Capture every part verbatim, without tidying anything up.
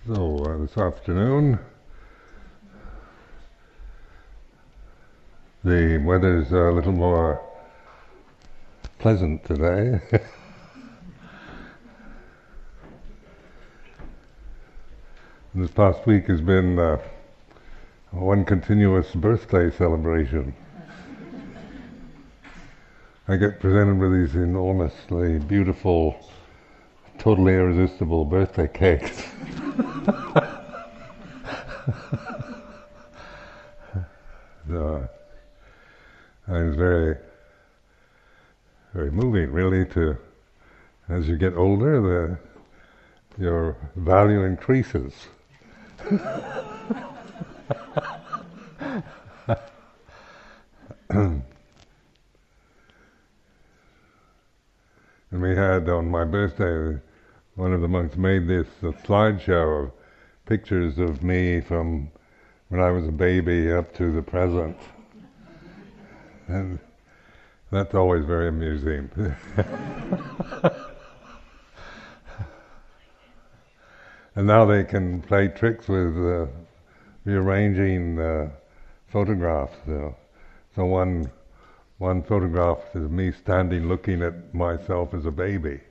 So uh, this afternoon, the weather's a little more pleasant today. This past week has been uh, one continuous birthday celebration. I get presented with these enormously beautiful, totally irresistible birthday cakes. So, and it's very, very moving, really. To as you get older, the your value increases. And we had on my birthday, one of the monks made this a slideshow of pictures of me from when I was a baby up to the present. And that's always very amusing. And now they can play tricks with uh, rearranging uh, photographs. So, so one one photograph is me standing looking at myself as a baby.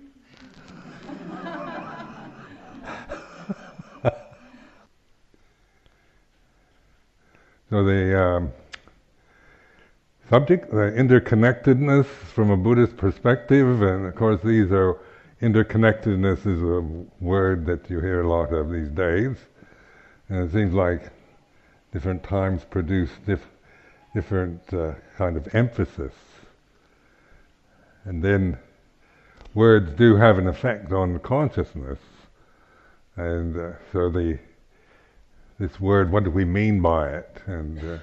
So the um, subject, the interconnectedness from a Buddhist perspective, and of course these are, interconnectedness is a word that you hear a lot of these days, and it seems like different times produce diff- different uh, kind of emphasis. And then words do have an effect on consciousness, and uh, so the this word, what do we mean by it? And uh,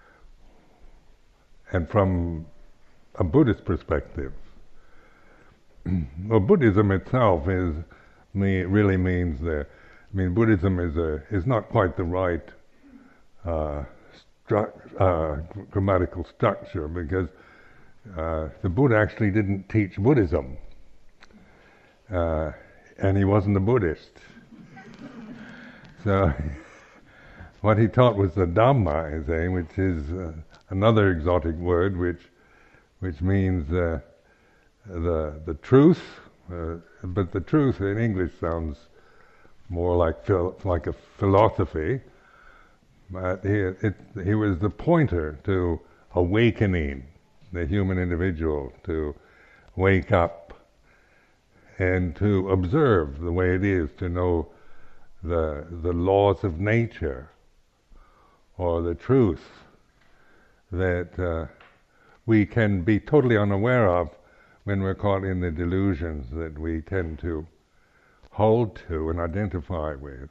and from a Buddhist perspective, well, Buddhism itself is me really means the. I mean, Buddhism is a is not quite the right uh, stru- uh, grammatical structure, because uh, the Buddha actually didn't teach Buddhism, uh, and he wasn't a Buddhist. So. What he taught was the Dhamma, I say, which is uh, another exotic word, which which means uh, the the truth. Uh, but the truth in English sounds more like phil- like a philosophy. But he it, he was the pointer to awakening the human individual, to wake up and to observe the way it is, to know the the laws of nature, or the truth that uh, we can be totally unaware of when we're caught in the delusions that we tend to hold to and identify with.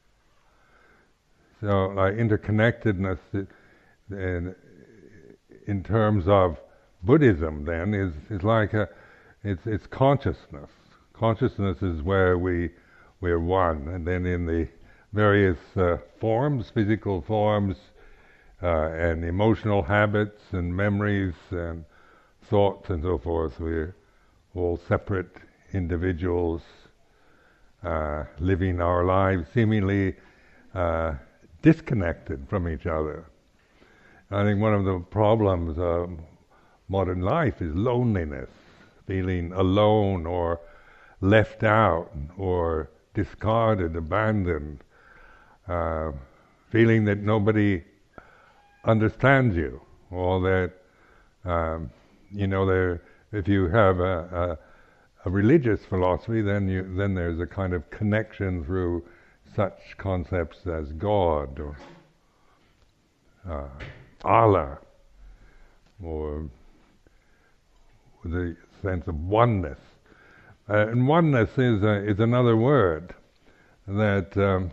So, like interconnectedness, in, in terms of Buddhism, then is is like a, it's it's consciousness. Consciousness is where we we're one, and then in the various uh, forms, physical forms, uh, and emotional habits and memories and thoughts and so forth. We're all separate individuals uh, living our lives seemingly uh, disconnected from each other. I think one of the problems of modern life is loneliness, feeling alone or left out or discarded, abandoned, uh, feeling that nobody understands you, or that um, you know, there. If you have a, a, a religious philosophy, then you then there's a kind of connection through such concepts as God or uh, Allah, or the sense of oneness. Uh, and oneness is a, is another word that um,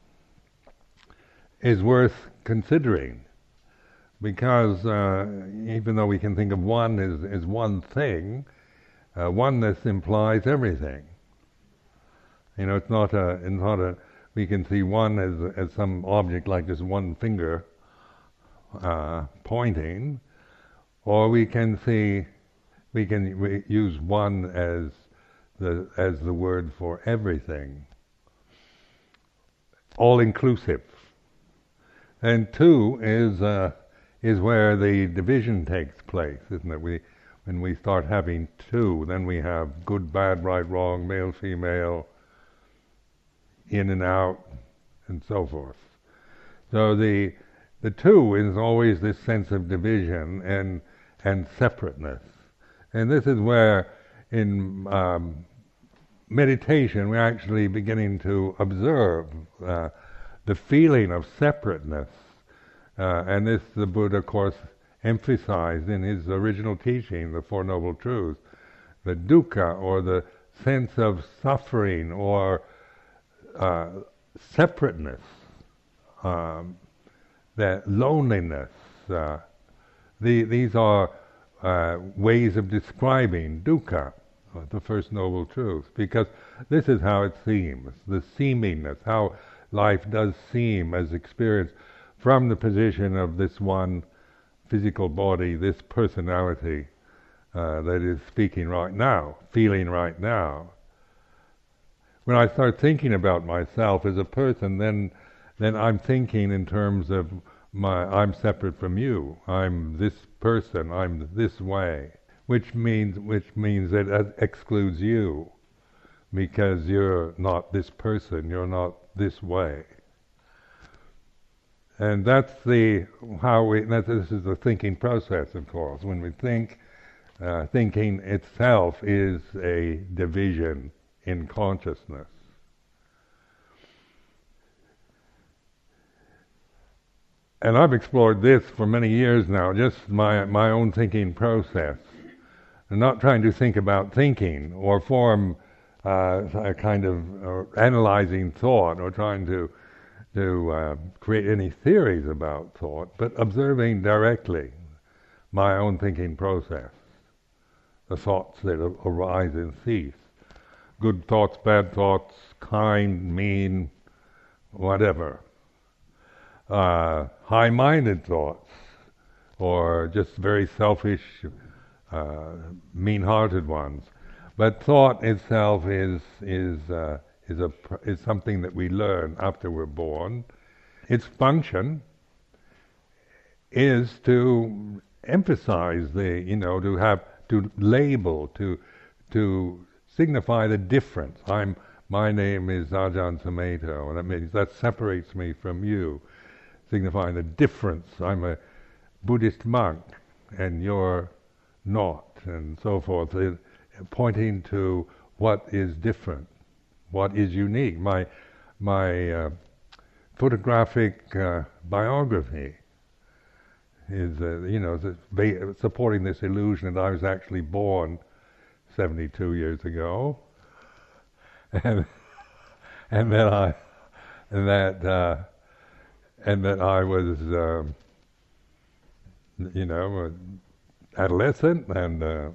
is worth considering, because uh, even though we can think of one as, as one thing, uh, oneness implies everything. You know, it's not a, it's not a. We can see one as as some object like just one finger uh, pointing, or we can see, we can we use one as the as the word for everything. all-inclusive. And two is uh, is where the division takes place, isn't it? We when we start having two, then we have good, bad, right, wrong, male, female, in and out, and so forth. So the the two is always this sense of division and and separateness, and this is where in um, meditation we're actually beginning to observe uh, the feeling of separateness, uh, and this the Buddha, of course, emphasized in his original teaching, the Four Noble Truths, the dukkha, or the sense of suffering, or uh, separateness, um, that loneliness. Uh, the, these are uh, ways of describing dukkha, the First Noble Truth, because this is how it seems, the seemingness, how life does seem as experienced from the position of this one physical body, this personality uh, that is speaking right now, feeling right now. When I start thinking about myself as a person, then then I'm thinking in terms of my I'm separate from you. I'm this person. I'm this way, which means which means that it excludes you, because you're not this person. You're not this way. And that's the how we. That this is the thinking process, of course. When we think, uh, thinking itself is a division in consciousness. And I've explored this for many years now, just my my own thinking process. I'm not trying to think about thinking or form uh, a kind of uh, analyzing thought, or trying to to uh, create any theories about thought, but observing directly my own thinking process, the thoughts that arise and cease. Good thoughts, bad thoughts, kind, mean, whatever. Uh, high-minded thoughts, or just very selfish, uh, mean-hearted ones. But thought itself is is uh, is a is something that we learn after we're born. Its function is to emphasize the, you know, to have to label, to to signify the difference. I'm my name is Ajahn Sumedho, and that means that separates me from you, signifying the difference. I'm a Buddhist monk, and you're not, and so forth, pointing to what is different, what is unique. My my uh, photographic uh, biography is, uh, you know, supporting this illusion that I was actually born seventy-two years ago, and and that I and that. Uh, And that I was, um, you know, an adolescent and a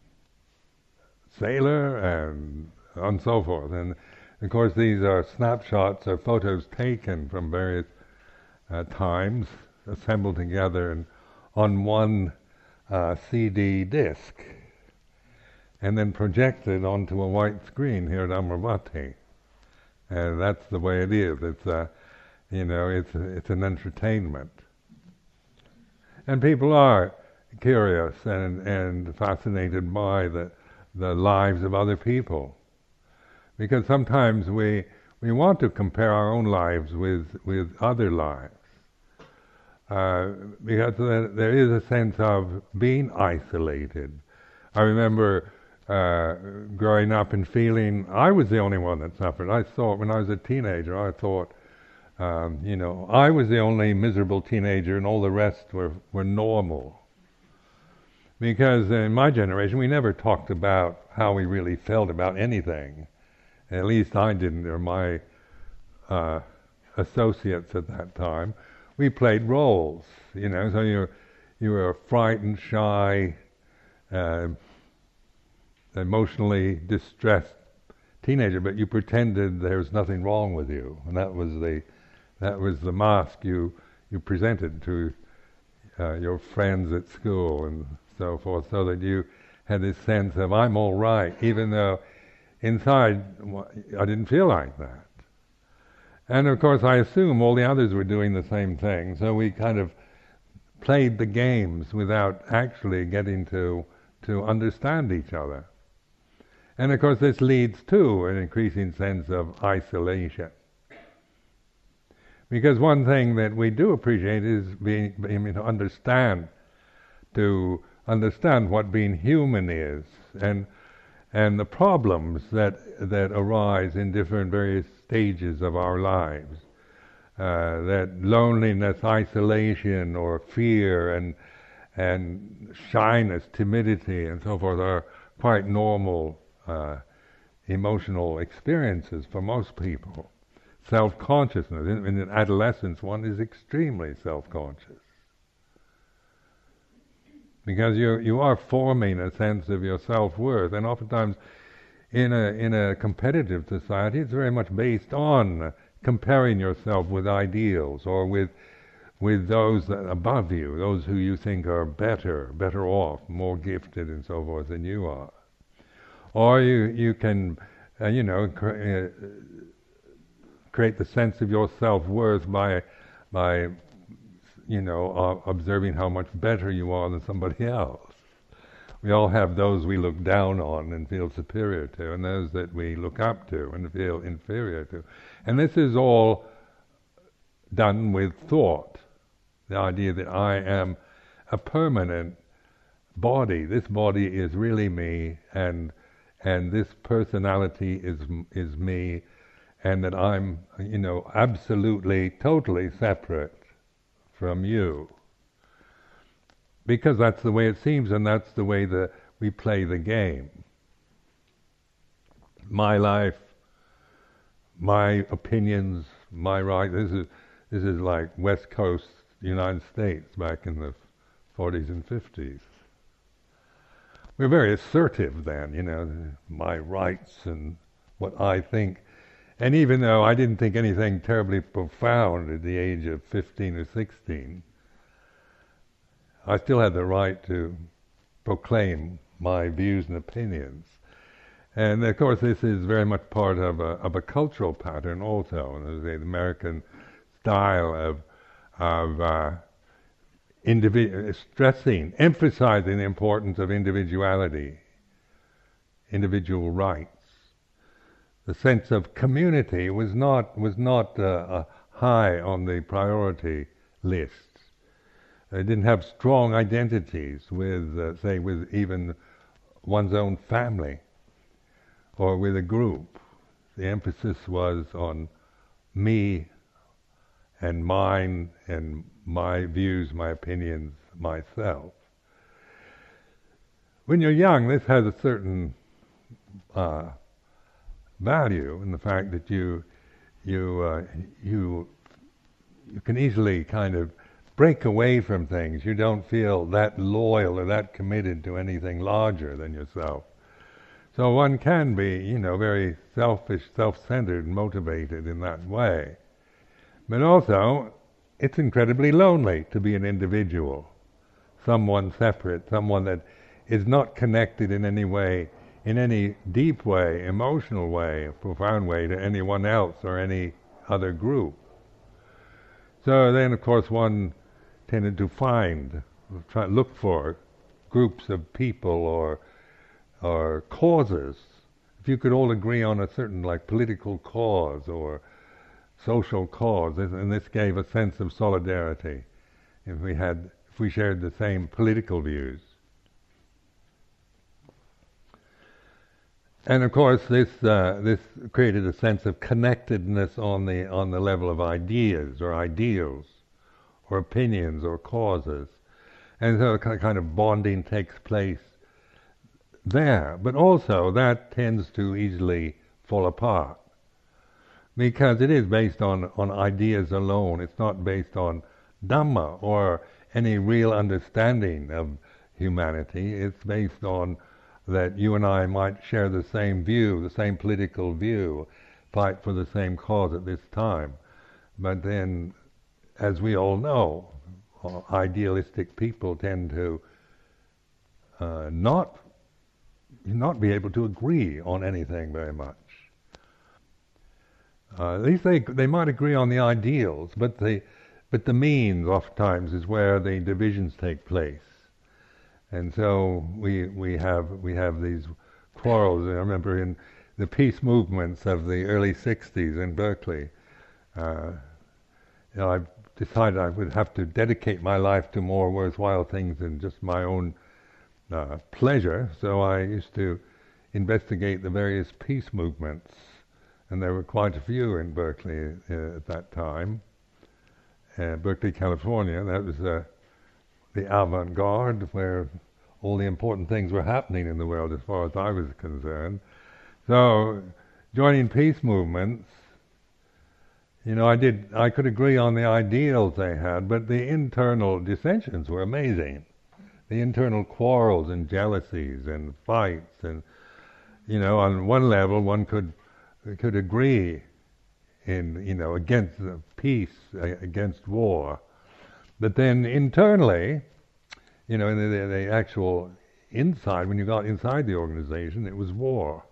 sailor and and so forth. And of course, these are snapshots or photos taken from various uh, times, assembled together and on one uh, C D disc, and then projected onto a white screen here at Amaravati. And that's the way it is. It's a You know, it's it's an entertainment, and people are curious and, and fascinated by the the lives of other people, because sometimes we we want to compare our own lives with with other lives, uh, because there, there is a sense of being isolated. I remember uh, growing up and feeling I was the only one that suffered. I thought when I was a teenager, I thought. Um, you know, I was the only miserable teenager, and all the rest were, were normal. Because in my generation, we never talked about how we really felt about anything. At least I didn't, or my uh, associates at that time. We played roles, you know. So you you were a frightened, shy, uh, emotionally distressed teenager, but you pretended there was nothing wrong with you, and that was the That was the mask you you presented to uh, your friends at school and so forth, so that you had this sense of I'm all right, even though inside I didn't feel like that. And of course I assume all the others were doing the same thing, so we kind of played the games without actually getting to to understand each other. And of course this leads to an increasing sense of isolation. Because one thing that we do appreciate is being, I mean, to understand, to understand what being human is, and and the problems that that arise in different various stages of our lives. Uh, that loneliness, isolation, or fear, and and shyness, timidity, and so forth are quite normal uh, emotional experiences for most people. Self-consciousness, in, in adolescence one is extremely self-conscious. Because you you are forming a sense of your self-worth, and oftentimes in a in a competitive society it's very much based on comparing yourself with ideals or with with those above you, those who you think are better, better off, more gifted and so forth than you are. Or you you can uh, you know cre- uh, create the sense of your self-worth by by you know uh, observing how much better you are than somebody else. We all have those we look down on and feel superior to, and those that we look up to and feel inferior to. And this is all done with thought. The idea that I am a permanent body. This body is really me, and and this personality is is me, and that I'm, you know, absolutely, totally separate from you. Because that's the way it seems, and that's the way that we play the game. My life, my opinions, my right. This is this is like West Coast United States back in the forties and fifties. We were very assertive then, you know, my rights and what I think. And even though I didn't think anything terribly profound at the age of fifteen or sixteen, I still had the right to proclaim my views and opinions. And of course this is very much part of a, of a cultural pattern also, the American style of, of uh, individu- stressing, emphasizing the importance of individuality, individual rights. The sense of community was not, was not uh, uh, high on the priority list. They didn't have strong identities with, uh, say, with even one's own family or with a group. The emphasis was on me and mine and my views, my opinions, myself. When you're young, this has a certain uh, value in the fact that you you uh, you you can easily kind of break away from things. You don't feel that loyal or that committed to anything larger than yourself. So one can be, you know, very selfish, self-centered, motivated in that way. But also, it's incredibly lonely to be an individual, someone separate, someone that is not connected in any way, in any deep way, emotional way, profound way to anyone else or any other group. So then, of course, one tended to find, try to look for groups of people or or causes. If you could all agree on a certain, like, political cause or social cause, and this gave a sense of solidarity. If we had, if we shared the same political views. And of course, this uh, this created a sense of connectedness on the on the level of ideas or ideals, or opinions or causes, and so a kind of bonding takes place there. But also, that tends to easily fall apart because it is based on on ideas alone. It's not based on Dhamma or any real understanding of humanity. It's based on that you and I might share the same view, the same political view, fight for the same cause at this time. But then, as we all know, idealistic people tend to uh, not not be able to agree on anything very much. Uh, at least they they might agree on the ideals, but the but the means oftentimes is where the divisions take place. And so we we have we have these quarrels. I remember in the peace movements of the early sixties in Berkeley, uh, you know, I decided I would have to dedicate my life to more worthwhile things than just my own uh, pleasure. So I used to investigate the various peace movements, and there were quite a few in Berkeley uh, at that time. Uh, Berkeley, California. That was uh, the avant-garde, where all the important things were happening in the world as far as I was concerned. So, joining peace movements, you know, I did, I could agree on the ideals they had, but the internal dissensions were amazing. The internal quarrels and jealousies and fights, and, you know, on one level one could could agree in, you know, against peace, against war. But then internally, you know, in the, the actual inside, when you got inside the organization, it was war.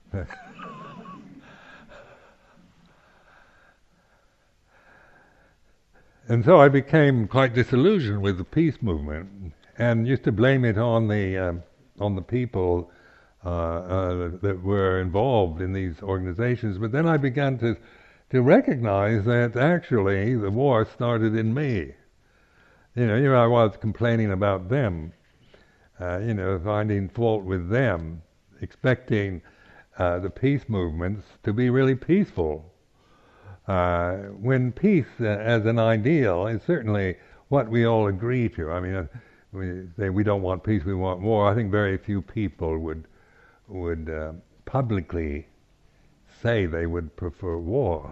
And so I became quite disillusioned with the peace movement, and used to blame it on the um, on the people uh, uh, that were involved in these organizations. But then I began to to recognize that actually the war started in me. You know, here I was complaining about them, uh, you know, finding fault with them, expecting uh, the peace movements to be really peaceful. Uh, when peace uh, as an ideal is certainly what we all agree to. I mean, uh, we say we don't want peace, we want war. I think very few people would would uh, publicly say they would prefer war.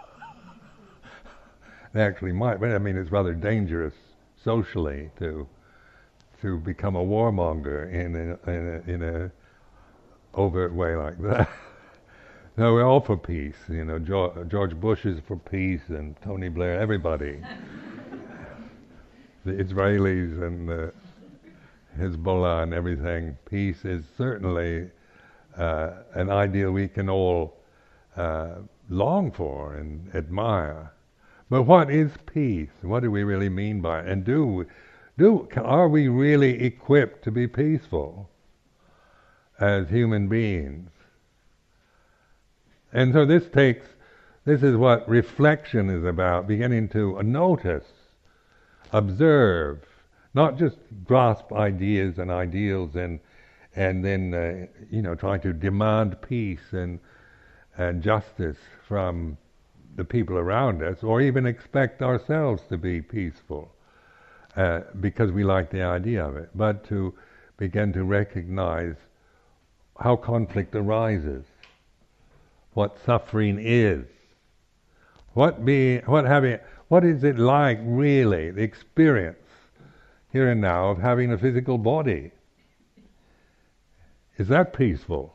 They actually might, but I mean, it's rather dangerous socially to to become a warmonger in a, in a, in a overt way like that. No, we're all for peace. You know, George Bush is for peace, and Tony Blair, everybody. The Israelis and the Hezbollah and everything. Peace is certainly uh, an ideal we can all uh, long for and admire. But what is peace? What do we really mean by it? And do do are we really equipped to be peaceful as human beings? And so this takes, this is what reflection is about, beginning to notice, observe, not just grasp ideas and ideals and and then uh, you know try to demand peace and and justice from the people around us, or even expect ourselves to be peaceful uh, because we like the idea of it, but to begin to recognize how conflict arises, what suffering is, what be, what having, what is it like really, the experience here and now of having a physical body. Is that peaceful?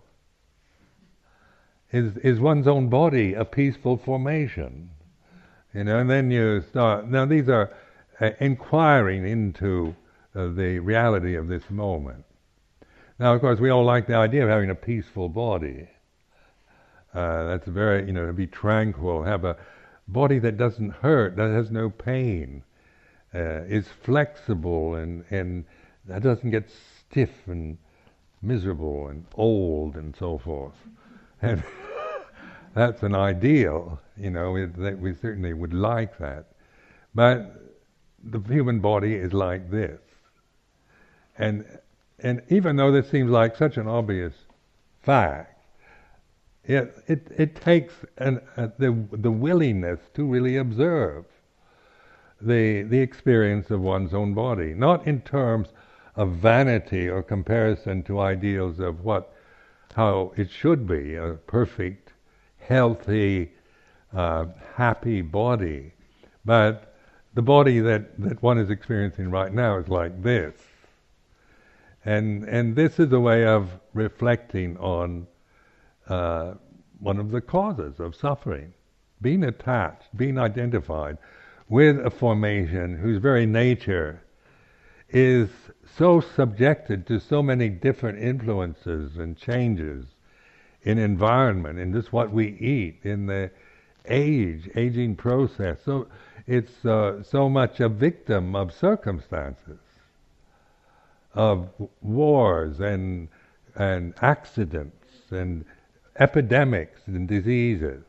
Is is one's own body a peaceful formation? You know, and then you start. Now these are uh, inquiring into uh, the reality of this moment. Now, of course, we all like the idea of having a peaceful body. Uh, that's very, you know, to be tranquil, have a body that doesn't hurt, that has no pain, uh, is flexible, and and that doesn't get stiff and miserable and old and so forth. And that's an ideal, you know, it, that we certainly would like that. But the human body is like this. And and even though this seems like such an obvious fact, it it, it takes an, uh, the the willingness to really observe the the experience of one's own body, not in terms of vanity or comparison to ideals of what how it should be, a perfect, healthy, uh, happy body. But the body that, that one is experiencing right now is like this. And and this is a way of reflecting on uh, one of the causes of suffering, being attached, being identified with a formation whose very nature is so subjected to so many different influences and changes in environment, in just what we eat, in the age, aging process. So it's uh, so much a victim of circumstances, of wars and and accidents and epidemics and diseases.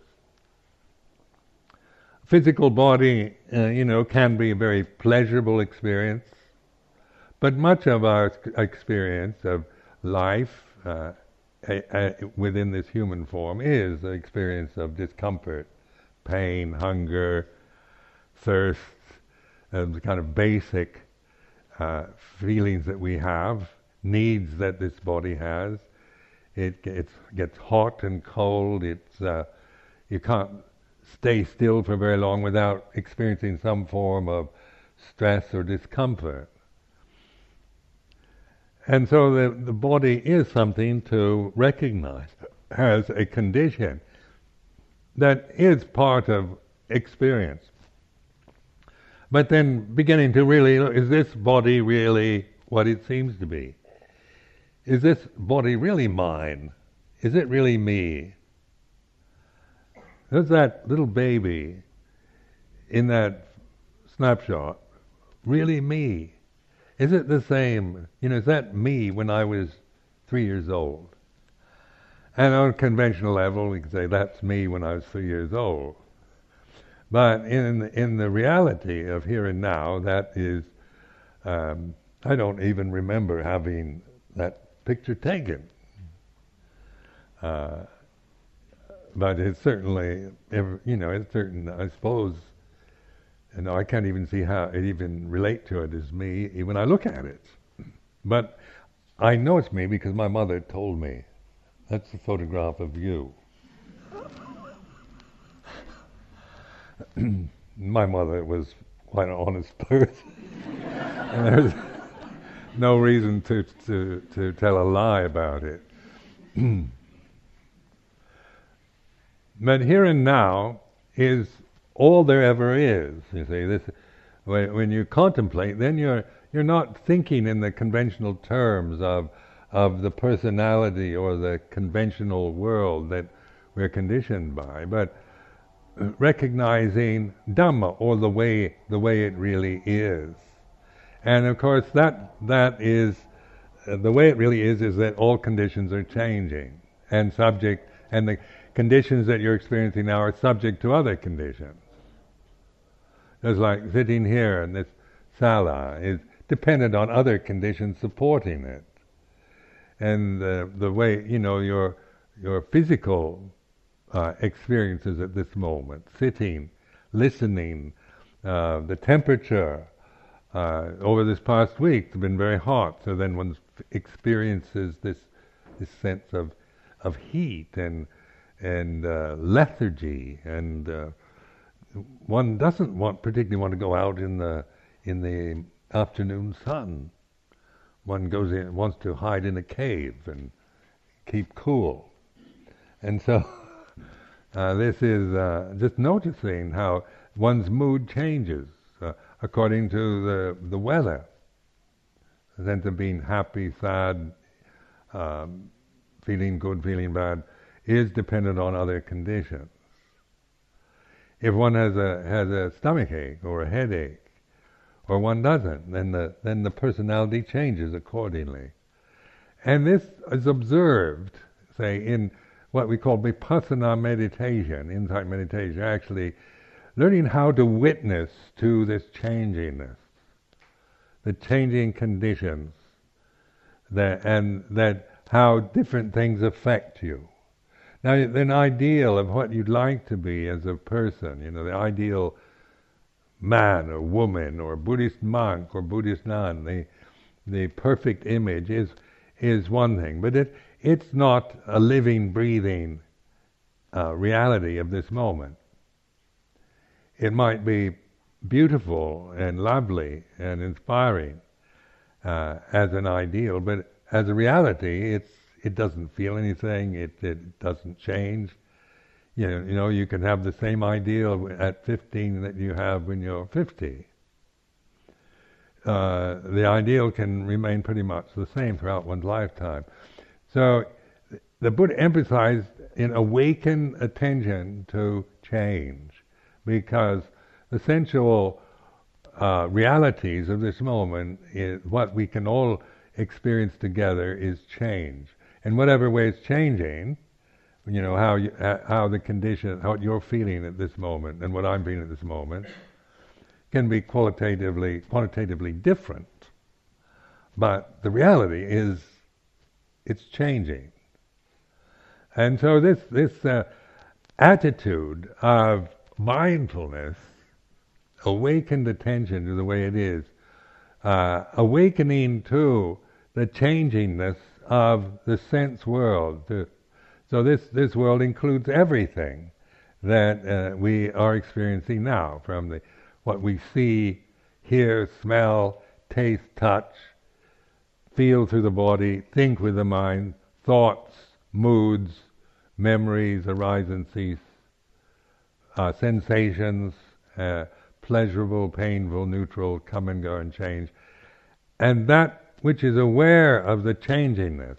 Physical body, uh, you know, can be a very pleasurable experience, but much of our experience of life uh, a, a, within this human form is the experience of discomfort, pain, hunger, thirst, uh, the kind of basic uh, feelings that we have, needs that this body has. It it's, gets hot and cold. It's uh, you can't stay still for very long without experiencing some form of stress or discomfort. And so the, the body is something to recognize as a condition that is part of experience. But then beginning to really, is this body really what it seems to be? Is this body really mine? Is it really me? Is that little baby in that snapshot really me? Is it the same? You know, is that me when I was three years old? And on a conventional level, we can say that's me when I was three years old. But in in the reality of here and now, that is, um, I don't even remember having that picture taken. Uh, but it's certainly, you know, it's certain, I suppose, you know, I can't even see how it even relate to it as me, even when I look at it. But I know it's me because my mother told me. That's a photograph of you. My mother was quite an honest person. And there's no reason to, to, to tell a lie about it. But here and now is all there ever is. You see, this when, when you contemplate, then you're you're not thinking in the conventional terms of of the personality or the conventional world that we're conditioned by, but recognizing Dhamma, or the way the way it really is. And of course, that that is uh, the way it really is. Is that all conditions are changing, and subject, and the conditions that you're experiencing now are subject to other conditions. It's like sitting here in this sala is dependent on other conditions supporting it. And uh, the way, you know, your your physical uh, experiences at this moment, sitting, listening, uh, the temperature uh, over this past week has been very hot, so then one experiences this this sense of of heat and and uh, lethargy, and uh, one doesn't want particularly want to go out in the in the afternoon sun. One goes in, wants to hide in a cave and keep cool. And so uh, this is uh, just noticing how one's mood changes uh, according to the the weather. The sense of being happy, sad, um, feeling good, feeling bad, is dependent on other conditions. If one has a has a stomach ache or a headache, or one doesn't, then the then the personality changes accordingly. And this is observed, say, in what we call vipassana meditation, insight meditation, actually learning how to witness to this changingness, the changing conditions, that and that how different things affect you. Now, an ideal of what you'd like to be as a person, you know, the ideal man or woman or Buddhist monk or Buddhist nun, the the perfect image is is one thing, but it it's not a living, breathing uh, reality of this moment. It might be beautiful and lovely and inspiring uh, as an ideal, but as a reality, it's it doesn't feel anything. It it doesn't change. You know, you know, you can have the same ideal at fifteen that you have when you're fifty. Uh, the ideal can remain pretty much the same throughout one's lifetime. So the Buddha emphasized in awaken attention to change, because the sensual uh, realities of this moment, is what we can all experience together, is change. And whatever way it's changing, you know, how you, how the condition, how you're feeling at this moment and what I'm feeling at this moment can be qualitatively, quantitatively different. But the reality is, it's changing. And so this, this uh, attitude of mindfulness, awakened attention to the way it is, uh, awakening to the changingness of the sense world. To, so this, this world includes everything that uh, we are experiencing now, from the what we see, hear, smell, taste, touch, feel through the body, think with the mind, thoughts, moods, memories arise and cease, uh, sensations, uh, pleasurable, painful, neutral, come and go and change. And that which is aware of the changingness.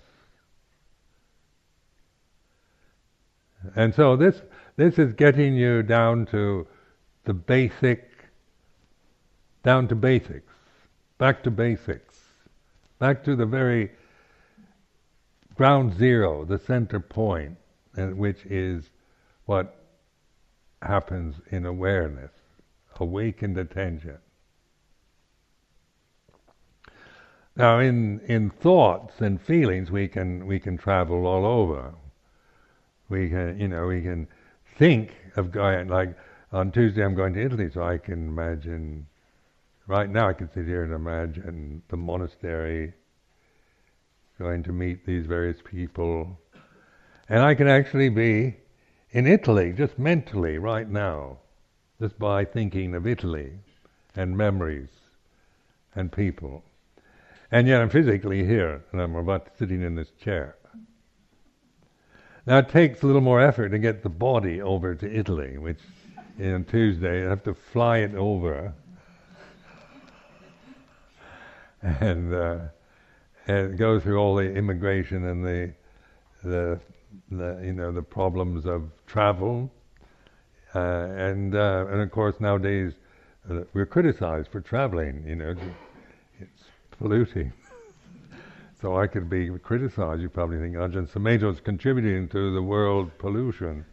And so this this is getting you down to the basic, down to basics, back to basics, back to the very ground zero, the center point, and which is what happens in awareness, awakened attention. Now, in in thoughts and feelings, we can we can travel all over. We can, you know, we can think of going, like on Tuesday I'm going to Italy, so I can imagine. Right now, I can sit here and imagine the monastery, going to meet these various people, and I can actually be in Italy, just mentally, right now, just by thinking of Italy and memories and people. And yet I'm physically here, and I'm about sitting in this chair. Now it takes a little more effort to get the body over to Italy, which on Tuesday I have to fly it over, and uh, and go through all the immigration and the the, the you know the problems of travel, uh, and uh, and of course nowadays uh, we're criticized for traveling. You know, it's polluting. So I could be criticized. You probably think Ajahn Sumedho is contributing to the world pollution.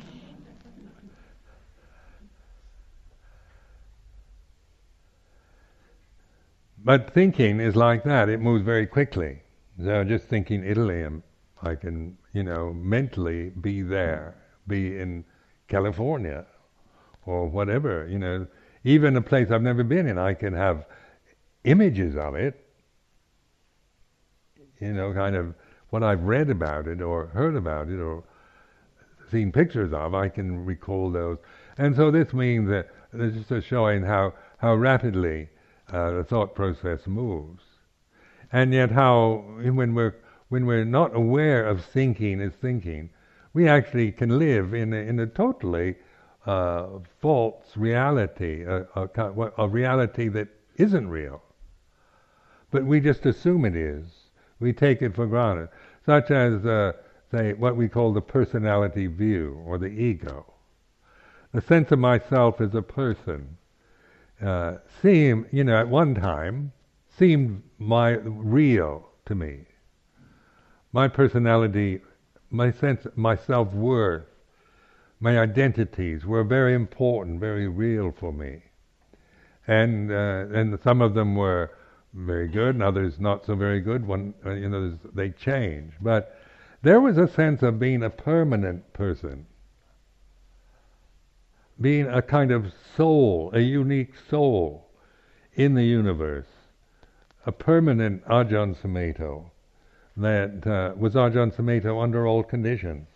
But thinking is like that. It moves very quickly. So just thinking Italy, and I can, you know, mentally be there, be in California or whatever, you know, even a place I've never been in. I can have images of it, you know, kind of what I've read about it or heard about it or seen pictures of. I can recall those. And so this means that this is just showing how, how rapidly uh, the thought process moves. And yet how, when we're, when we're not aware of thinking as thinking, we actually can live in a, in a totally uh, false reality, a, a, a reality that isn't real. But we just assume it is. We take it for granted. Such as, uh, say, what we call the personality view, or the ego. The sense of myself as a person uh, seemed, you know, at one time, seemed my real to me. My personality, my sense, my self-worth, my identities were very important, very real for me. And uh, and some of them were very good, and others not so very good. One, uh, you know, they change. But there was a sense of being a permanent person, being a kind of soul, a unique soul in the universe, a permanent Ajahn Sumedho that uh, was Ajahn Sumedho under all conditions.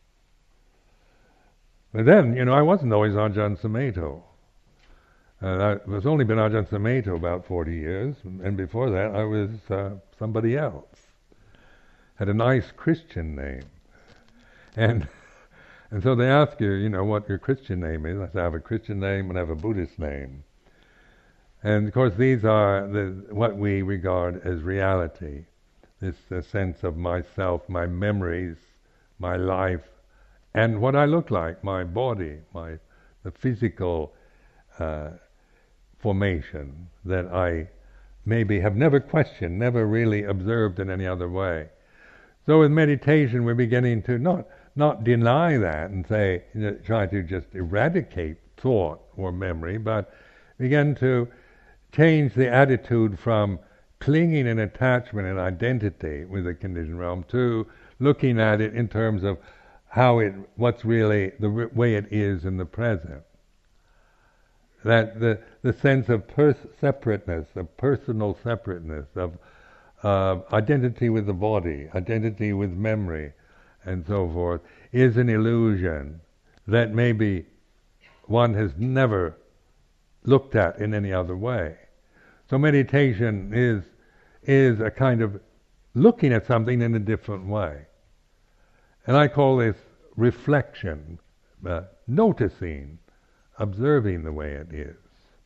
But then, you know, I wasn't always Ajahn Sumedho. Uh, I was only been Ajahn Sumedho about forty years, and before that I was uh, somebody else. Had a nice Christian name. And and so they ask you, you know, what your Christian name is. I say, I have a Christian name and I have a Buddhist name. And of course these are the, what we regard as reality. This uh, sense of myself, my memories, my life, and what I look like, my body, my the physical uh, formation that I maybe have never questioned, never really observed in any other way. So with meditation, we're beginning to not not deny that and say, you know, try to just eradicate thought or memory, but begin to change the attitude from clinging and attachment and identity with the conditioned realm to looking at it in terms of how it, what's really the r- way it is in the present. That the the sense of pers- separateness, of personal separateness, of uh, identity with the body, identity with memory, and so forth, is an illusion that maybe one has never looked at in any other way. So meditation is is a kind of looking at something in a different way. And I call this reflection, uh, noticing, observing the way it is.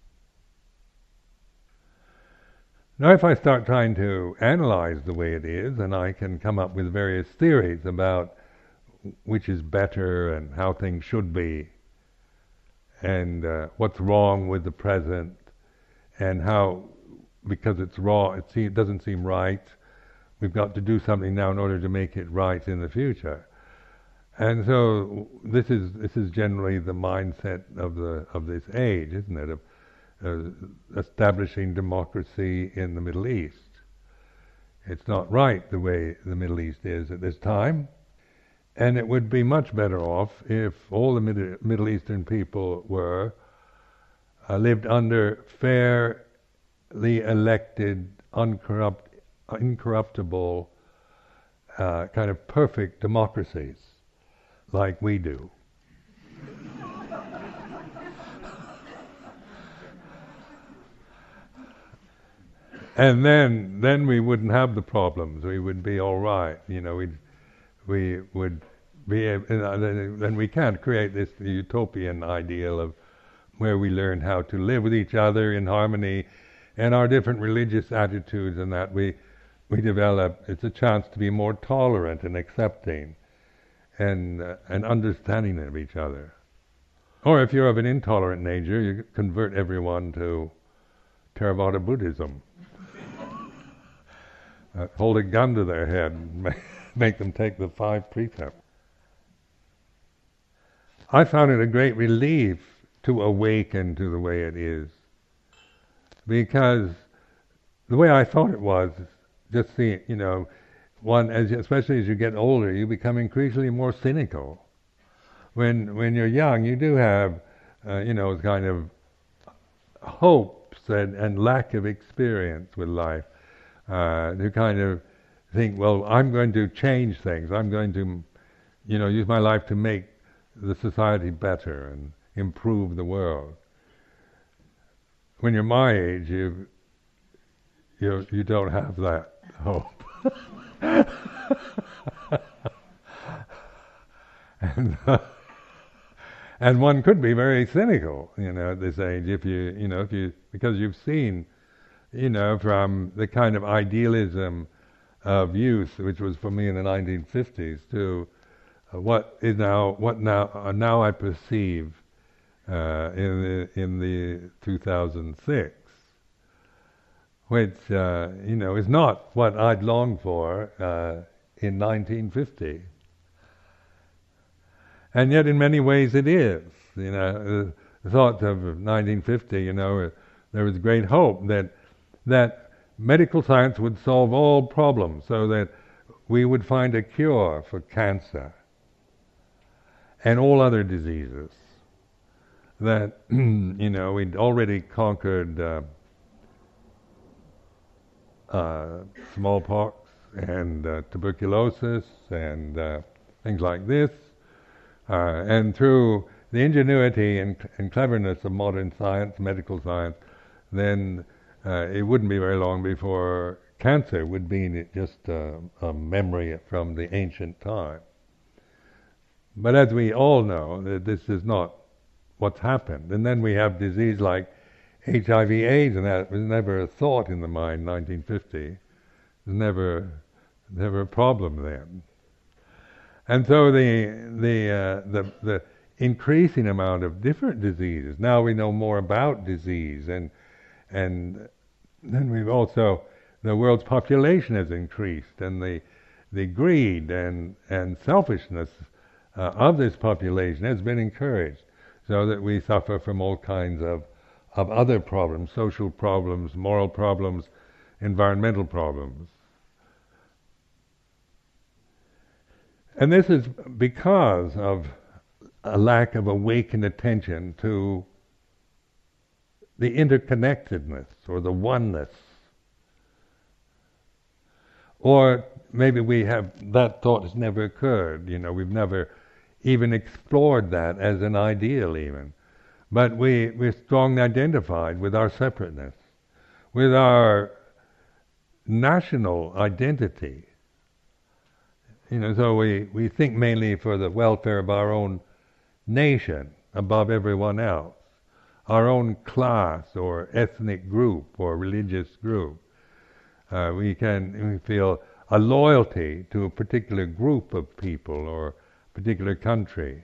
Now if I start trying to analyze the way it is, then I can come up with various theories about which is better and how things should be, and uh, what's wrong with the present, and how, because it's wrong, it, see, it doesn't seem right, we've got to do something now in order to make it right in the future. And so this is this is generally the mindset of the of this age, isn't it? Of uh, establishing democracy in the Middle East. It's not right the way the Middle East is at this time, and it would be much better off if all the Mid- Middle Eastern people were uh, lived under fairly elected, uncorrupt, incorruptible, uh, kind of perfect democracies, like we do. And then, then we wouldn't have the problems. We would be all right. You know, we'd, we would be. Then we can't create this utopian ideal of where we learn how to live with each other in harmony, and our different religious attitudes, and that we we develop. It's a chance to be more tolerant and accepting, and uh, and understanding of each other. Or if you're of an intolerant nature, you convert everyone to Theravada Buddhism. Uh, hold a gun to their head and make, make them take the five precepts. I found it a great relief to awaken to the way it is, because the way I thought it was, just see, you know, one, as especially as you get older, you become increasingly more cynical. When when you're young, you do have, uh, you know, kind of hopes and, and lack of experience with life. Uh, to kind of think, well, I'm going to change things. I'm going to, you know, use my life to make the society better and improve the world. When you're my age, you you you don't have that hope. and uh, and one could be very cynical, you know, at this age, if you you know if you because you've seen. You know, from the kind of idealism of youth, which was for me in the nineteen fifties, to uh, what is now, what now, uh, now I perceive uh, in the in the two thousand six, which uh, you know is not what I'd longed for uh, in nineteen fifty, and yet in many ways it is. You know, the thought of nineteen fifty. You know, uh, there was great hope that. that medical science would solve all problems, so that we would find a cure for cancer and all other diseases. That, you know, we'd already conquered uh, uh, smallpox and uh, tuberculosis and uh, things like this. Uh, and through the ingenuity and, and cleverness of modern science, medical science, then Uh, it wouldn't be very long before cancer would be just uh, a memory from the ancient time. But as we all know, that this is not what's happened. And then we have disease like H I V AIDS, and that was never a thought in the mind in nineteen fifty. It was never, never a problem then. And so the the uh, the the increasing amount of different diseases. Now we know more about disease, and and then we've also, the world's population has increased, and the the greed and and selfishness uh, of this population has been encouraged, so that we suffer from all kinds of of other problems, social problems, moral problems, environmental problems. And this is because of a lack of awakened attention to the interconnectedness or the oneness. Or maybe we have, that thought has never occurred, you know, we've never even explored that as an ideal even. But we, we're strongly identified with our separateness, with our national identity. You know, so we, we think mainly for the welfare of our own nation above everyone else, our own class or ethnic group or religious group. Uh, we can we feel a loyalty to a particular group of people or particular country,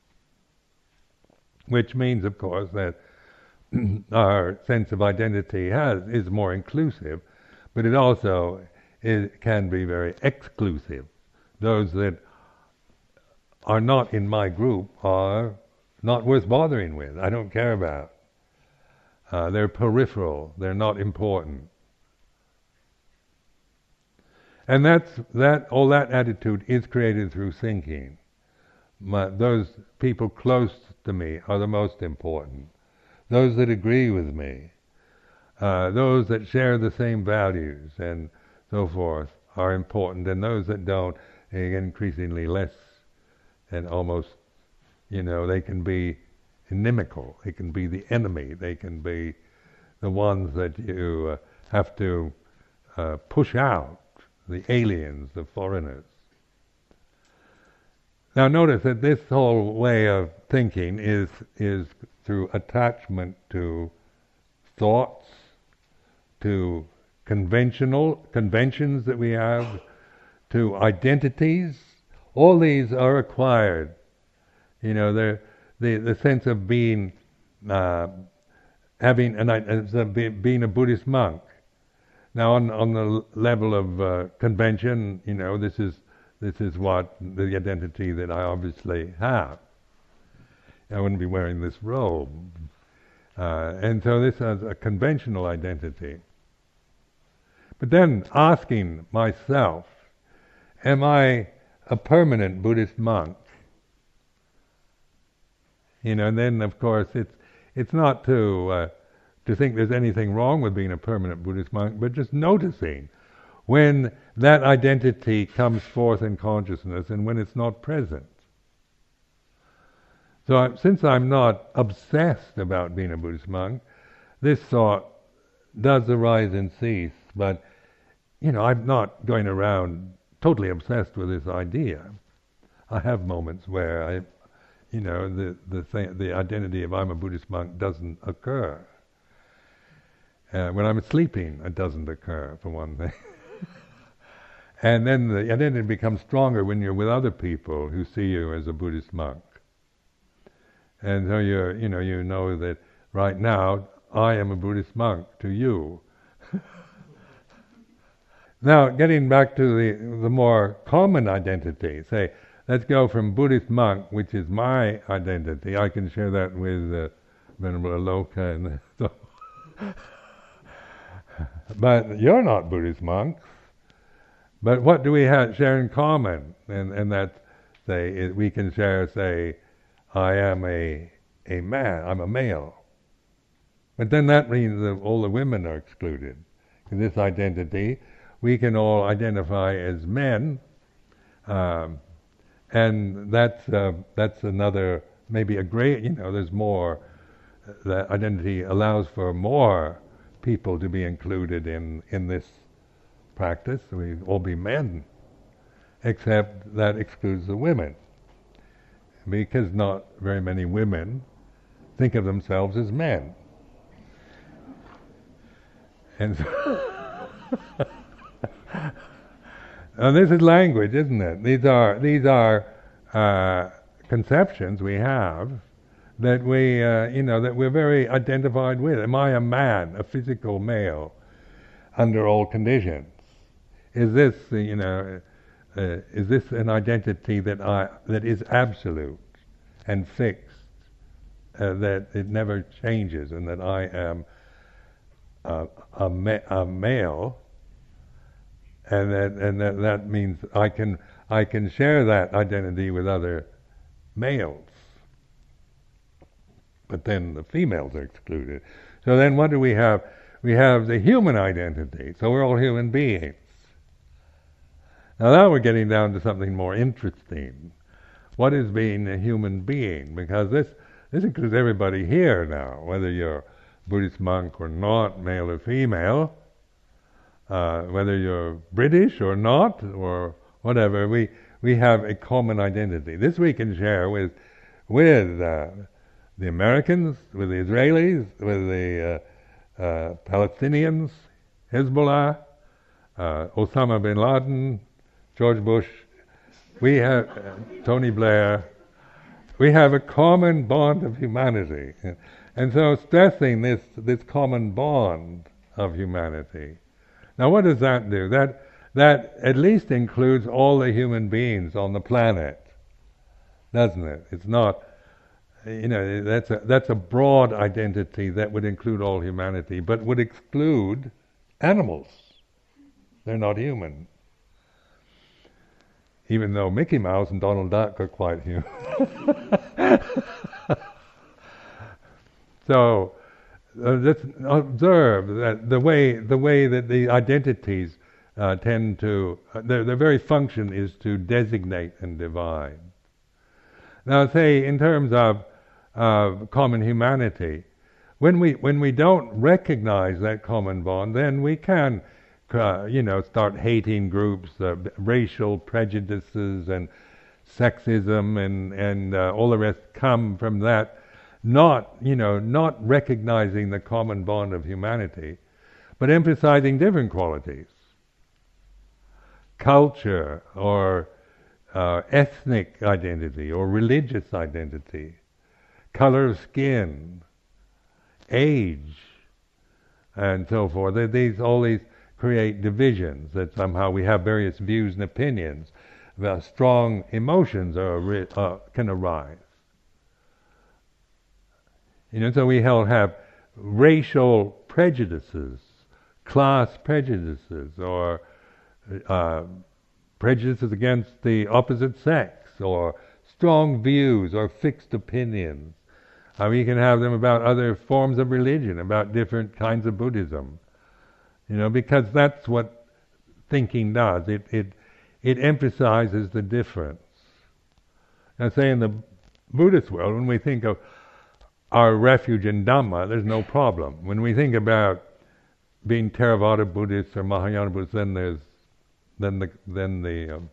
which means, of course, that our sense of identity has is more inclusive, but it also is, can be very exclusive. Those that are not in my group are not worth bothering with. I don't care about. Uh, they're peripheral. They're not important. And that's that. All that attitude is created through thinking. My, those people close to me are the most important. Those that agree with me, uh, those that share the same values and so forth are important, and those that don't, they get increasingly less, and almost, you know, they can be inimical. They can be the enemy. They can be the ones that you uh, have to uh, push out, the aliens, the foreigners. Now notice that this whole way of thinking is is through attachment to thoughts, to conventional conventions that we have, to identities. All these are acquired. You know, the the the sense of being, uh, having an as a, being a Buddhist monk. Now, on on the level of uh, convention, you know, this is this is what the identity that I obviously have. I wouldn't be wearing this robe, uh, and so this is a conventional identity. But then asking myself, am I a permanent Buddhist monk? You know, and then of course it's it's not to uh, to think there's anything wrong with being a permanent Buddhist monk, but just noticing when that identity comes forth in consciousness and when it's not present. So I, since I'm not obsessed about being a Buddhist monk, this thought does arise and cease, but you know, I'm not going around totally obsessed with this idea. I have moments where I, you know, the the thing, the identity of I'm a Buddhist monk doesn't occur. Uh, when I'm sleeping, it doesn't occur, for one thing. And then the identity becomes stronger when you're with other people who see you as a Buddhist monk. And so you're, you know, you know that right now I am a Buddhist monk to you. Now, getting back to the the more common identity, say, let's go from Buddhist monk, which is my identity. I can share that with uh, Venerable Aloka and so. But you're not Buddhist monks. But what do we have share in common? And and that, say, it, we can share, say, I am a a man. I'm a male. But then that means that all the women are excluded. In this identity, we can all identify as men, um, and that's uh, that's another, maybe a great, you know, there's more. That identity allows for more people to be included in, in this practice. We all be men, except that excludes the women, because not very many women think of themselves as men. And so and this is language, isn't it? These are these are uh, conceptions we have that we, uh, you know, that we're very identified with. Am I a man, a physical male, under all conditions? Is this, uh, you know, uh, is this an identity that I that is absolute and fixed, uh, that it never changes, and that I am uh, a, ma- a male, and that and that, that means I can I can share that identity with other males? But then the females are excluded. So then what do we have? We have the human identity. So we're all human beings. Now now we're getting down to something more interesting. What is being a human being? Because this, this includes everybody here now, whether you're a Buddhist monk or not, male or female, uh, whether you're British or not, or whatever, we, we have a common identity. This we can share with, with uh, the Americans, with the Israelis, with the uh, uh, Palestinians, Hezbollah, uh, Osama bin Laden, George Bush. We have uh, Tony Blair. We have a common bond of humanity, and so stressing this this common bond of humanity. Now, what does that do? That that at least includes all the human beings on the planet, doesn't it? It's not. You know, that's a, that's a broad identity that would include all humanity, but would exclude animals. They're not human. Even though Mickey Mouse and Donald Duck are quite human. So, uh, let's observe that the way the way that the identities uh, tend to, uh, their, their very function is to designate and divide. Now, say in terms of Uh, common humanity, when we when we don't recognize that common bond, then we can, uh, you know, start hating groups, uh, racial prejudices and sexism and and uh, all the rest come from that. Not you know not recognizing the common bond of humanity, but emphasizing different qualities, culture or uh, ethnic identity or religious identity, color of skin, age, and so forth. These all these create divisions, that somehow we have various views and opinions. Uh, strong emotions are, uh, can arise. You know, so we have racial prejudices, class prejudices, or uh, prejudices against the opposite sex, or strong views or fixed opinions. Uh, we can have them about other forms of religion, about different kinds of Buddhism, you know, because that's what thinking does. It it it emphasizes the difference. Now, say in the Buddhist world, when we think of our refuge in Dhamma, there's no problem. When we think about being Theravada Buddhists or Mahayana Buddhists, then there's then the then the um,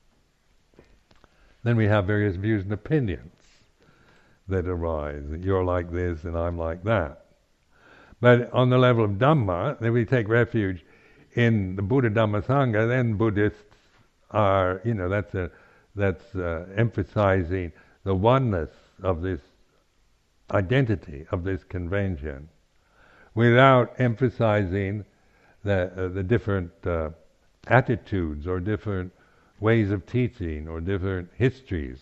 then we have various views and opinions that arise. You're like this and I'm like that. But on the level of Dhamma, then we take refuge in the Buddha Dhamma Sangha, then Buddhists are, you know, that's a that's uh, emphasizing the oneness of this identity, of this convention, without emphasizing the uh, the different uh, attitudes or different ways of teaching or different histories.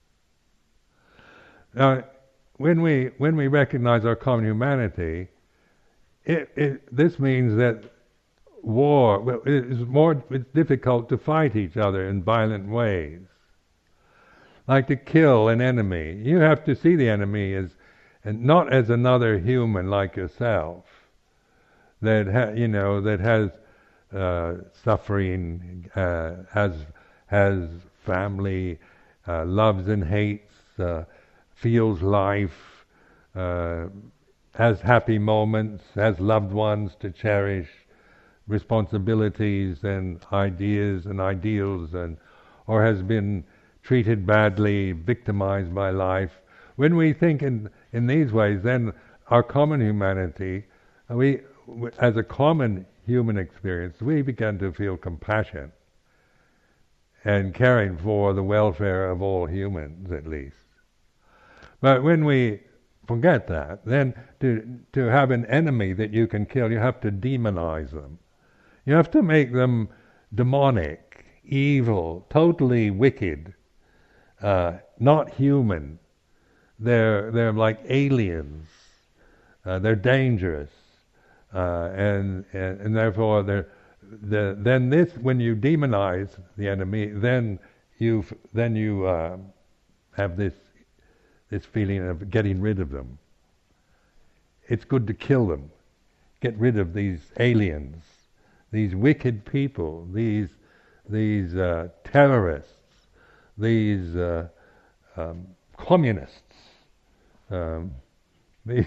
Now, when we when we recognize our common humanity, it, it, this means that war well, it is more it's difficult to fight each other in violent ways. Like to kill an enemy, you have to see the enemy as, and not as another human like yourself, that ha, you know that has uh, suffering, uh, has has family, uh, loves and hates, uh, feels life, uh, has happy moments, has loved ones to cherish, responsibilities and ideas and ideals, and or has been treated badly, victimized by life. When we think in in these ways, then our common humanity, we as a common human experience, we begin to feel compassion. and caring for the welfare of all humans, at least. But when we forget that, then to to have an enemy that you can kill, you have to demonize them. You have to make them demonic, evil, totally wicked, uh, not human. They're they're like aliens. Uh, they're dangerous, uh, and, and and therefore they're the then this when you demonize the enemy, then you then you uh, have this this feeling of getting rid of them. It's good to kill them, get rid of these aliens, these wicked people, these these uh, terrorists, these uh, um, communists. Um, the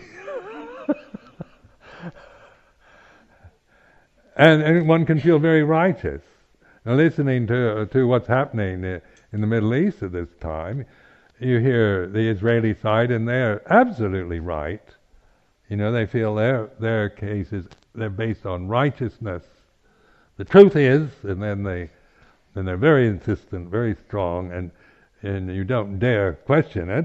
and, and one can feel very righteous. Now, listening to to what's happening in the Middle East at this time, you hear the Israeli side, and they're absolutely right. You know, they feel their their cases they're based on righteousness. The truth is, and then they then they're very insistent, very strong, and and you don't dare question it.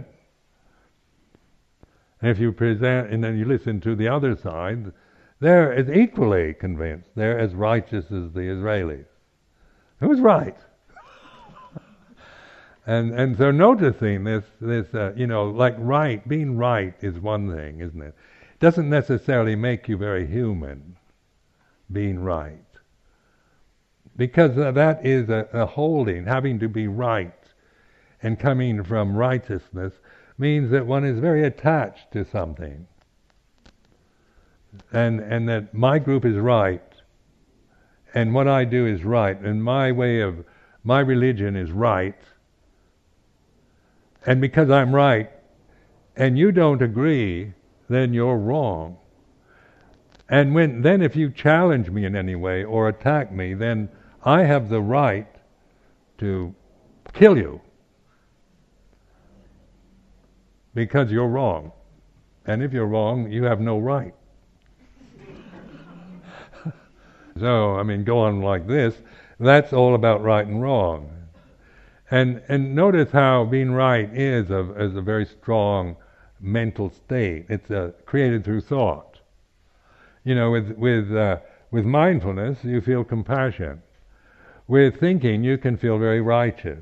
And if you present, and then you listen to the other side, they're as equally convinced. They're as righteous as the Israelis. Who's right? and and so noticing this, this uh, you know, like right, being right is one thing, isn't it? It doesn't necessarily make you very human, being right. Because uh, that is a, a holding, having to be right, and coming from righteousness, means that one is very attached to something. And and that my group is right, and what I do is right, and my way of, my religion is right, and because I'm right, and you don't agree, then you're wrong. And when then if you challenge me in any way or attack me, then I have the right to kill you. Because you're wrong. And if you're wrong, you have no right. So, I mean, go on like this. That's all about right and wrong. And and notice how being right is a, is a very strong mental state. It's uh, created through thought. You know, with with uh, with mindfulness, you feel compassion. With thinking, you can feel very righteous.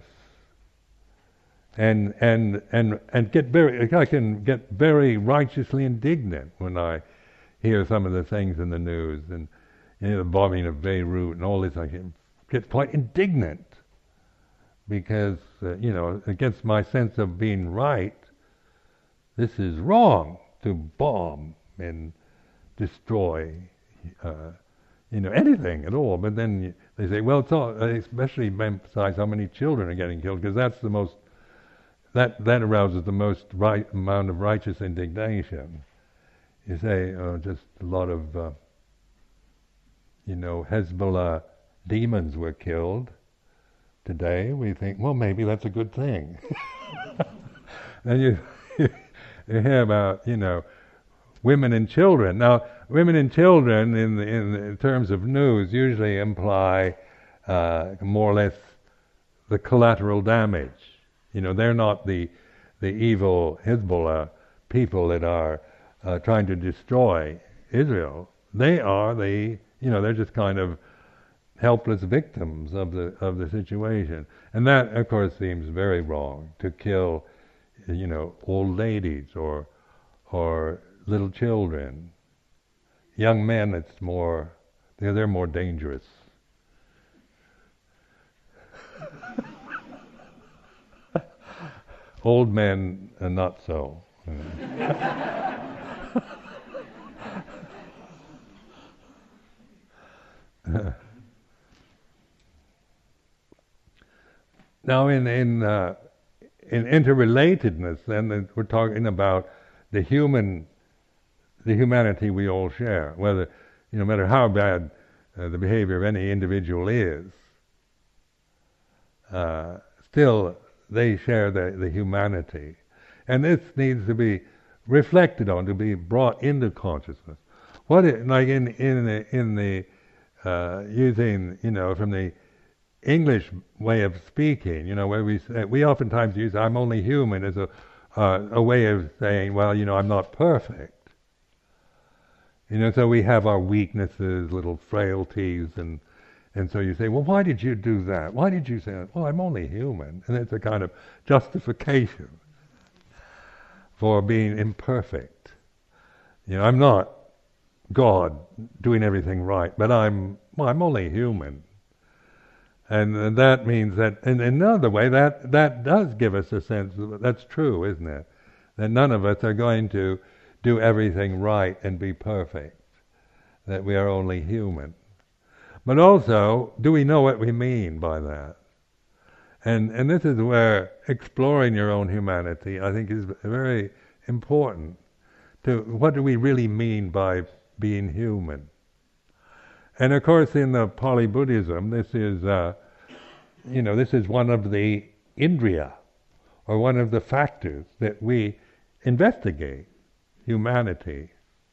And and and and get very, I can get very righteously indignant when I hear some of the things in the news, and you know, the bombing of Beirut and all this. I can get quite indignant because uh, you know, against my sense of being right, this is wrong to bomb and destroy, uh, you know, anything at all. But then you, they say, well, it's all, they especially emphasize how many children are getting killed, because that's the most. That that arouses the most right amount of righteous indignation. You say, oh, just a lot of, uh, you know, Hezbollah demons were killed today. We think, well, maybe that's a good thing. Then you, you hear about, you know, women and children. Now, women and children, in the, in, the, in terms of news, usually imply uh, more or less the collateral damage. You know, they're not the the evil Hezbollah people that are uh, trying to destroy Israel. They are the, you know, they're just kind of helpless victims of the of the situation. And that, of course, seems very wrong, to kill, you know, old ladies or or little children. Young men, it's more, they're, they're more dangerous. Old men are not so. Now, in in uh, in interrelatedness, then we're talking about the human, the humanity we all share. Whether, you know, no matter how bad uh, the behavior of any individual is, uh, still. They share the, the humanity. And this needs to be reflected on, to be brought into consciousness. What it, like in in the, in the uh, using, you know, from the English way of speaking, you know, where we say, we oftentimes use "I'm only human" as a uh, a way of saying, well, you know, I'm not perfect. You know, so we have our weaknesses, little frailties, and and so you say, well, why did you do that? Why did you say that? Well, I'm only human, and it's a kind of justification for being imperfect. You know, I'm not God doing everything right, but I'm well, I'm only human. And, and that means that, in another way, that, that does give us a sense of, that's true, isn't it? That none of us are going to do everything right and be perfect. That we are only human. But also, do we know what we mean by that? And and this is where exploring your own humanity, I think, is very important. To what do we really mean by being human? And of course, in the Pali Buddhism, this is, uh, you know, this is one of the indriya, or one of the factors that we investigate: humanity,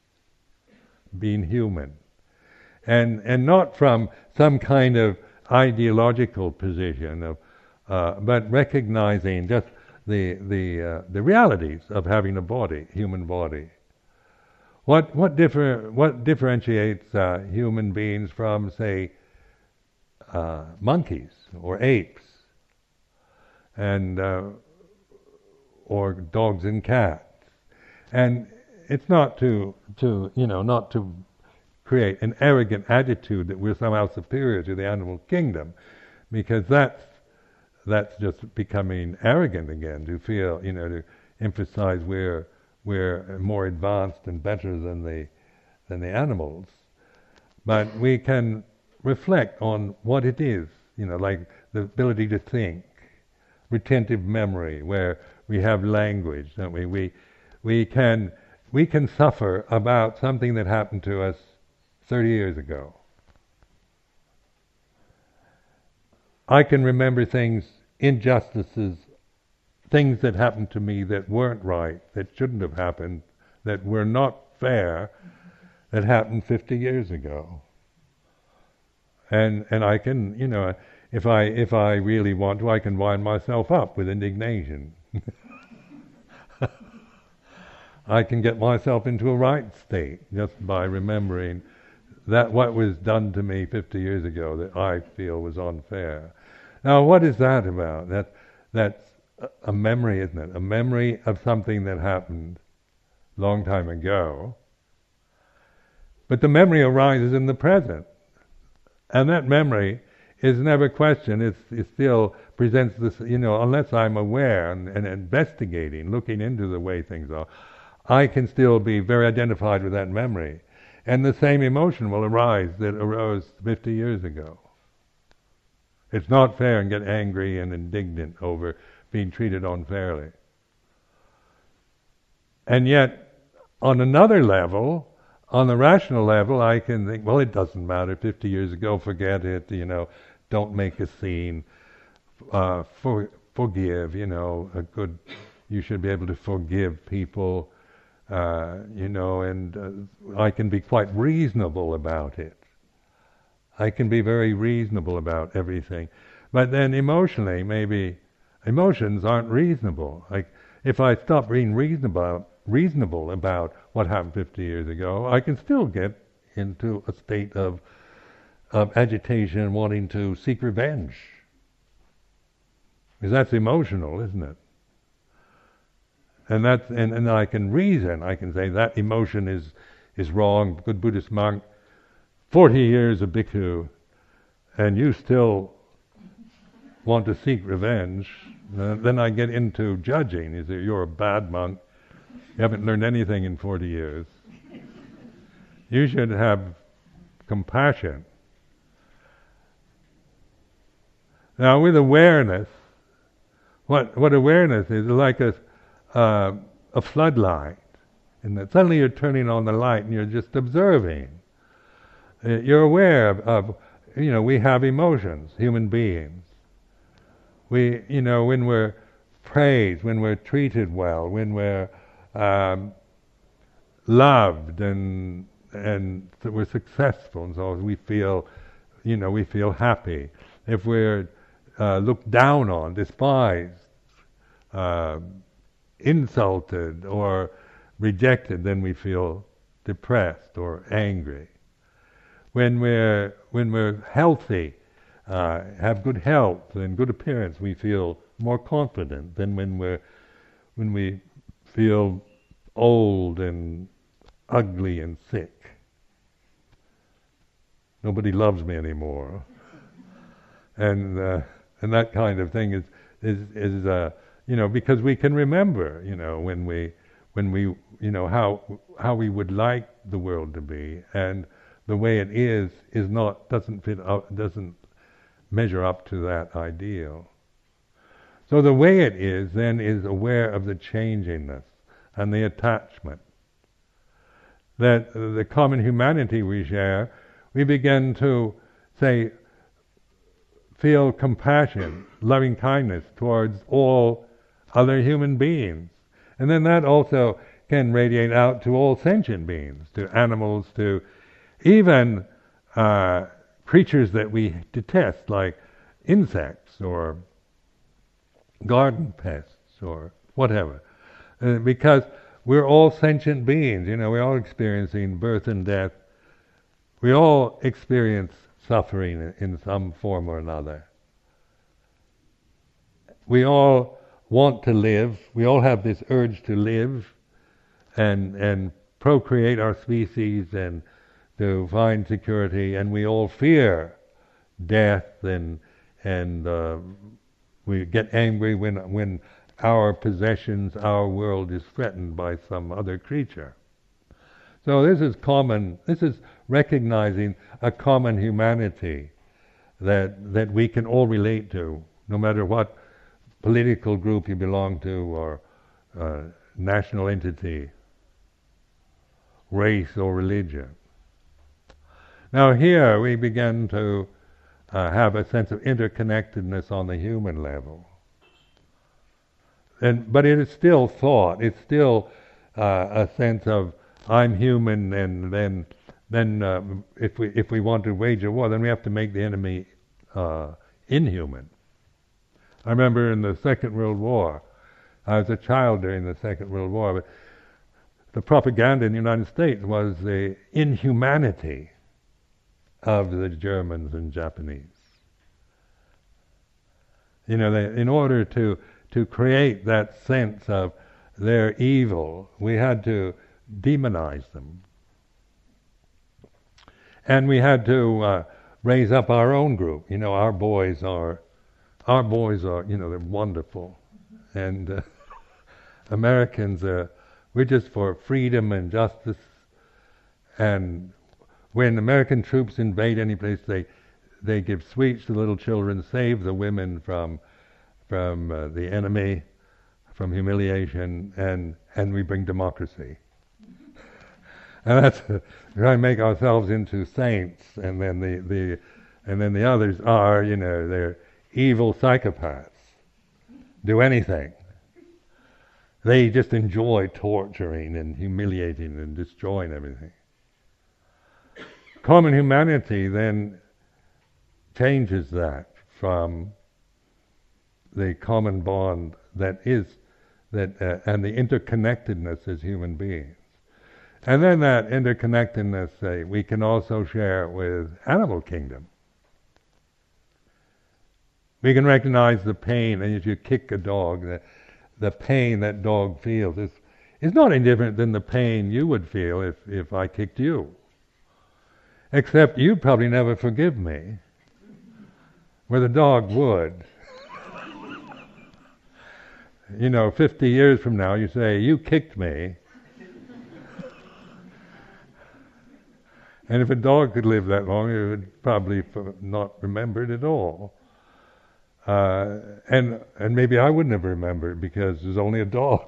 being human, and and not from some kind of ideological position of, uh, but recognizing just the the uh, the realities of having a body, human body. What what differ what differentiates uh, human beings from, say, uh, monkeys or apes, and uh, or dogs and cats? And it's not to to you know not to create an arrogant attitude that we're somehow superior to the animal kingdom, because that's that's just becoming arrogant again. To feel you know to emphasize we're we're more advanced and better than the than the animals, but we can reflect on what it is, you know, like the ability to think, retentive memory, where we have language, don't we? We we can we can suffer about something that happened to us thirty years ago. I can remember things, injustices, things that happened to me that weren't right, that shouldn't have happened, that were not fair, that happened fifty years ago. And and I can, you know, if I if I really want to, I can wind myself up with indignation. I can get myself into a right state just by remembering that what was done to me fifty years ago that I feel was unfair. Now, what is that about? That that's a memory, isn't it? A memory of something that happened a long time ago. But the memory arises in the present. And that memory is never questioned. It's, it still presents this, you know, unless I'm aware and, and investigating, looking into the way things are, I can still be very identified with that memory. And the same emotion will arise that arose fifty years ago. It's not fair, and get angry and indignant over being treated unfairly. And yet, on another level, on the rational level, I can think, well, it doesn't matter, fifty years ago, forget it, you know, don't make a scene, uh, for, forgive, you know, a good, you should be able to forgive people, uh, you know, and uh, I can be quite reasonable about it. I can be very reasonable about everything. But then emotionally, maybe, emotions aren't reasonable. Like, if I stop being reasonable, reasonable about what happened fifty years ago, I can still get into a state of of agitation, wanting to seek revenge. Because that's emotional, isn't it? And that's and, and I can reason. I can say that emotion is is wrong. Good Buddhist monk, forty years a bhikkhu, and you still want to seek revenge. Uh, then I get into judging. You say, you're a bad monk. You haven't learned anything in forty years. You should have compassion. Now, with awareness, what what awareness is, is like a uh, a floodlight, and that suddenly you're turning on the light and you're just observing. Uh, you're aware of, of, you know, we have emotions, human beings. We, you know, when we're praised, when we're treated well, when we're um, loved and and we're successful, and so we feel, you know, we feel happy. if we're uh, looked down on, despised, uh, insulted, or rejected, then we feel depressed or angry. When we're when we're healthy, uh, have good health and good appearance, we feel more confident than when we're when we feel old and ugly and sick. Nobody loves me anymore, and uh, and that kind of thing is is is uh, you know, because we can remember, you know, when we when we you know how how we would like the world to be, and the way it is is not doesn't fit up, doesn't measure up to that ideal. So the way it is then is aware of the changingness and the attachment. That the common humanity we share, we begin to say, feel compassion, loving kindness towards all other human beings. And then that also can radiate out to all sentient beings, to animals, to even uh, creatures that we detest, like insects or garden pests or whatever. Uh, because we're all sentient beings, you know, we're all experiencing birth and death. We all experience suffering in some form or another. We all want to live. We all have this urge to live and and procreate our species and to find security, and we all fear death, and and uh, we get angry when when our possessions, our world is threatened by some other creature. So this is common. This is recognizing a common humanity that that we can all relate to, no matter what political group you belong to, or uh, national entity, race or religion. Now here we begin to uh, have a sense of interconnectedness on the human level. And but it is still thought. It's still uh, a sense of I'm human, and then then uh, if we if we want to wage a war, then we have to make the enemy uh, inhuman. I remember in the Second World War, I was a child during the Second World War, but the propaganda in the United States was the inhumanity of the Germans and Japanese. You know, they, in order to to create that sense of their evil, we had to demonize them. And we had to uh, raise up our own group. You know, our boys are, our boys are, you know, they're wonderful. And uh, Americans, uh, we're just for freedom and justice. And when American troops invade any place, they they give sweets to little children, save the women from from uh, the enemy, from humiliation, and and we bring democracy. And that's uh, we try to make ourselves into saints, and then the, the and then the others are, you know, they're evil psychopaths. Do anything. They just enjoy torturing and humiliating and destroying everything. Common humanity then changes that from the common bond that is that uh, and the interconnectedness as human beings. And then that interconnectedness uh, we can also share with animal kingdom. We can recognize the pain, and if you kick a dog, the, the pain that dog feels is, is not any different than the pain you would feel if, if I kicked you. Except you'd probably never forgive me, where the dog would. You know, fifty years from now, you say, you kicked me. And if a dog could live that long, it would probably f- not remember it at all. Uh, and and maybe I wouldn't have remembered because there's only a dog.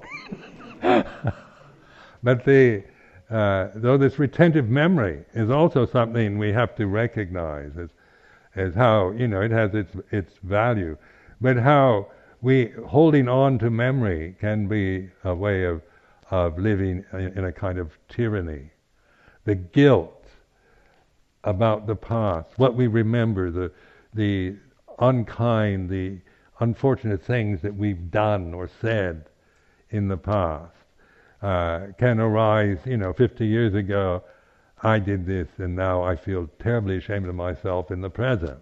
But the uh, though this retentive memory is also something we have to recognize as as how, you know, it has its its value, but how we holding on to memory can be a way of of living in a kind of tyranny. The guilt about the past, what we remember, the the unkind, the unfortunate things that we've done or said in the past uh, can arise. You know, fifty years ago, I did this, and now I feel terribly ashamed of myself in the present.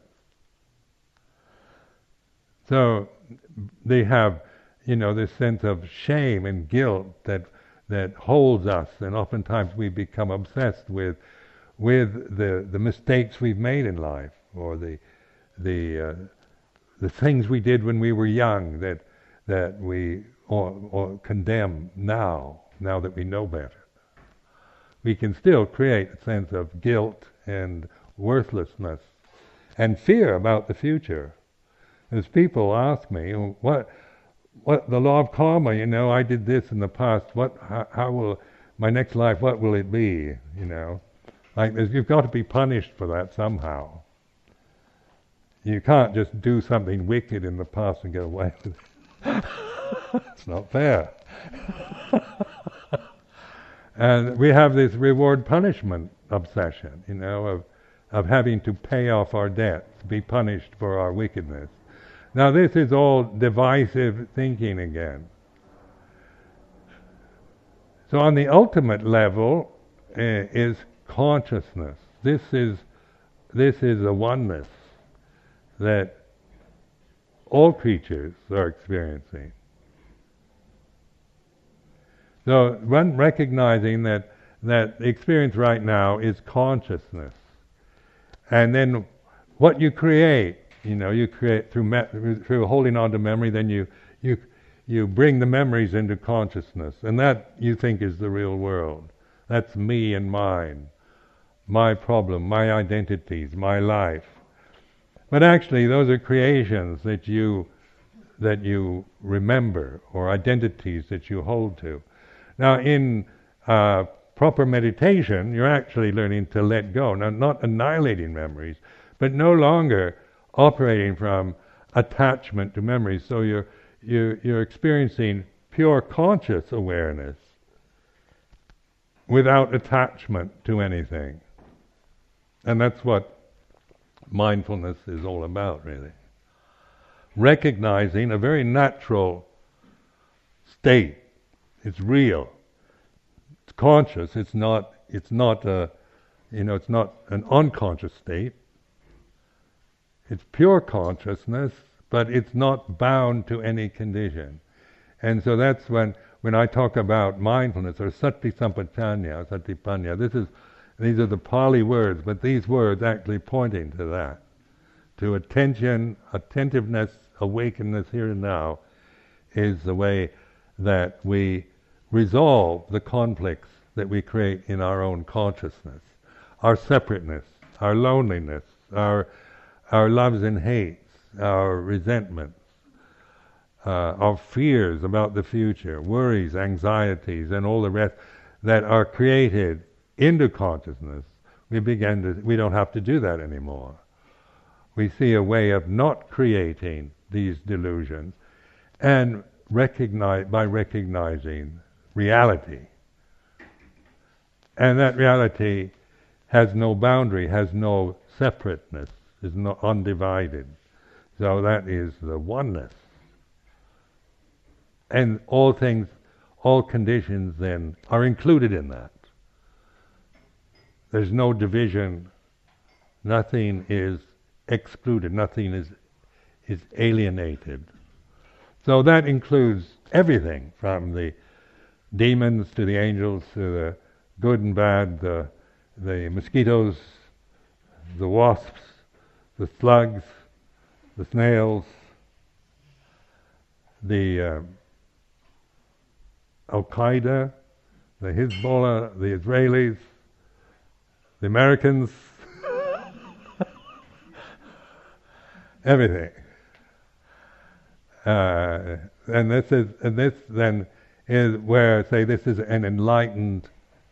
So they have, you know, this sense of shame and guilt that that holds us, and oftentimes we become obsessed with with the the mistakes we've made in life, or the the uh, the things we did when we were young that that we or, or condemn now, now that we know better. We can still create a sense of guilt and worthlessness and fear about the future. As people ask me, what what the law of karma, you know, I did this in the past, what how, how will my next life, what will it be, you know? Like, you've got to be punished for that somehow. You can't just do something wicked in the past and get away with it. It's not fair. And we have this reward-punishment obsession, you know, of of having to pay off our debts, be punished for our wickedness. Now this is all divisive thinking again. So on the ultimate level uh, is consciousness. This is this is a oneness that all creatures are experiencing. So one recognizing that that the experience right now is consciousness, and then what you create, you know, you create through me- through holding on to memory. Then you you you bring the memories into consciousness, and that you think is the real world. That's me and mine, my problem, my identities, my life. But actually, those are creations that you that you remember, or identities that you hold to. Now, in uh, proper meditation, you're actually learning to let go. Now, not annihilating memories, but no longer operating from attachment to memories. So you're you're, you're experiencing pure conscious awareness without attachment to anything. And that's what mindfulness is all about, really. Recognizing a very natural state. It's real. It's conscious. It's not. It's not a. You know. It's not an unconscious state. It's pure consciousness, but it's not bound to any condition. And so that's when when I talk about mindfulness, or sati sampajanya, satipanya. This is. These are the Pali words, but these words actually pointing to that, to attention, attentiveness, awakeness here and now, is the way that we resolve the conflicts that we create in our own consciousness, our separateness, our loneliness, our our loves and hates, our resentments, uh, our fears about the future, worries, anxieties, and all the rest that are created into consciousness. We begin to. We don't have to do that anymore. We see a way of not creating these delusions, and recognize by recognizing reality. And that reality has no boundary, has no separateness, is not undivided. So that is the oneness. And all things, all conditions then are included in that. There's no division, nothing is excluded, nothing is is alienated. So that includes everything, from the demons to the angels, to the good and bad, the the mosquitoes, the wasps, the slugs, the snails, the uh, Al-Qaeda, the Hezbollah, the Israelis, the Americans, everything. Uh, and this is, and this then is where, say, this is an enlightened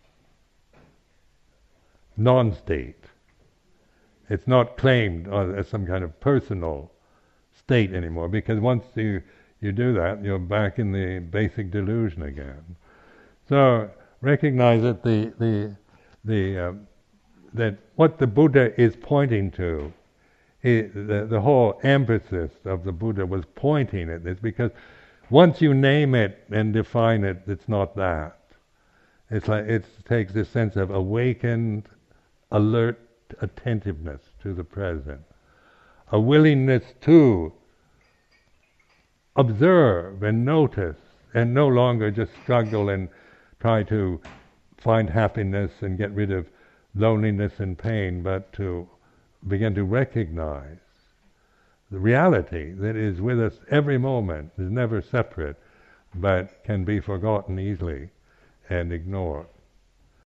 non-state. It's not claimed as some kind of personal state anymore, because once you you do that, you're back in the basic delusion again. So recognize that the the the um, that what the Buddha is pointing to He, the, the whole emphasis of the Buddha was pointing at this, because once you name it and define it, it's not that. It's like it takes this sense of awakened, alert attentiveness to the present, a willingness to observe and notice, and no longer just struggle and try to find happiness and get rid of loneliness and pain, but to begin to recognize the reality that is with us every moment, is never separate, but can be forgotten easily and ignored.